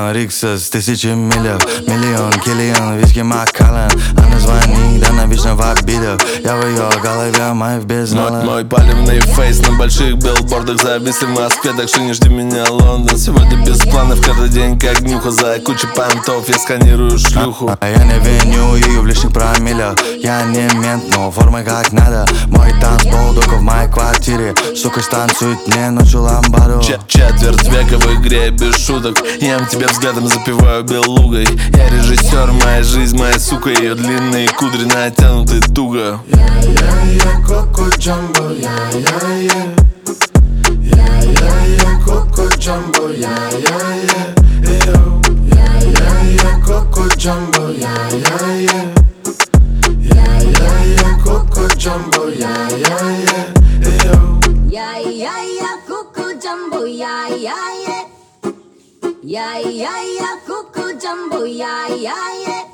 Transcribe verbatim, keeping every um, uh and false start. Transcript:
Киллиан Риксос, тысячи миллиов, миллион, Киллиан, виски Маккаллен. Она звонит, она вечно в обидах. Я в ее голове, май в бездне. Мой палевный фейс на больших билбордах. Зависли в Москве, так что не жди меня, Лондон. Сегодня без планов, каждый день как днюха. За кучей понтов я сканирую шлюху. А я не виню ее в лишних промиллях. Я не мент, но формы как надо. Мой танцпол только в моей квартире. Сука станцует мне ночью ламбаду. Ч Четверть века в игре без шуток. Ем тебя взглядом, запиваю белугой. Я режиссер, моя жизнь, моя сука. Ее длинные кудри натянуты туго. Yeah-yeah-yeah, Coco Jumbo, yeah-yeah-yeah. Yeah-yeah-yeah, Coco Jumbo, yeah-yeah-yeah. Eyo. Yeah-yeah-yeah, Coco Jumbo, yeah-yeah-yeah. Yeah-yeah-yeah, Coco Jumbo, yeah-yeah-yeah. Eyo. Yeah-yeah-yeah, Coco Jumbo, yeah-yeah-yeah. Yeah-yeah-yeah, Coco Jumbo, yeah-yeah-yeah.